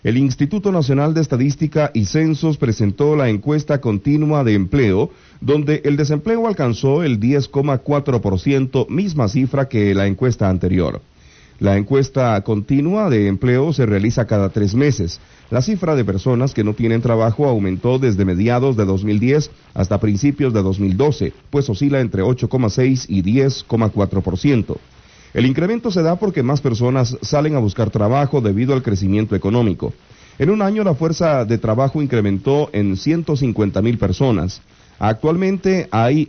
El Instituto Nacional de Estadística y Censos presentó la encuesta continua de empleo, donde el desempleo alcanzó el 10,4%, misma cifra que la encuesta anterior. La encuesta continua de empleo se realiza cada 3 meses. La cifra de personas que no tienen trabajo aumentó desde mediados de 2010 hasta principios de 2012, pues oscila entre 8,6 y 10,4%. El incremento se da porque más personas salen a buscar trabajo debido al crecimiento económico. En un año la fuerza de trabajo incrementó en 150,000 personas. Actualmente hay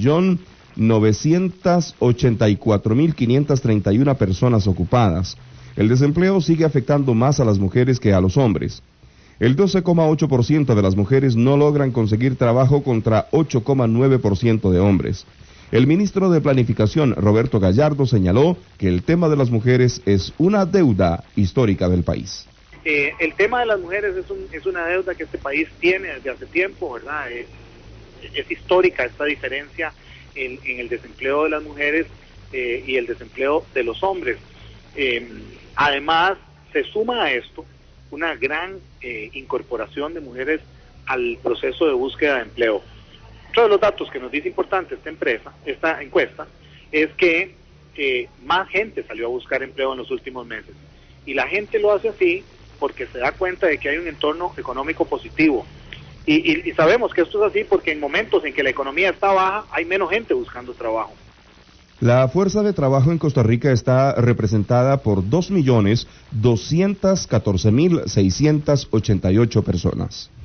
1.984.531 personas ocupadas. El desempleo sigue afectando más a las mujeres que a los hombres. El 12,8% de las mujeres no logran conseguir trabajo contra 8,9% de hombres. El ministro de Planificación, Roberto Gallardo, señaló que el tema de las mujeres es una deuda histórica del país. El tema de las mujeres es una deuda que este país tiene desde hace tiempo, ¿verdad? Es histórica esta diferencia en el desempleo de las mujeres y el desempleo de los hombres. Además, se suma a esto una gran incorporación de mujeres al proceso de búsqueda de empleo. Otro de los datos que nos dice importante esta encuesta, es que más gente salió a buscar empleo en los últimos meses. Y la gente lo hace así porque se da cuenta de que hay un entorno económico positivo. Y sabemos que esto es así porque en momentos en que la economía está baja, hay menos gente buscando trabajo. La fuerza de trabajo en Costa Rica está representada por 2.214.688 personas.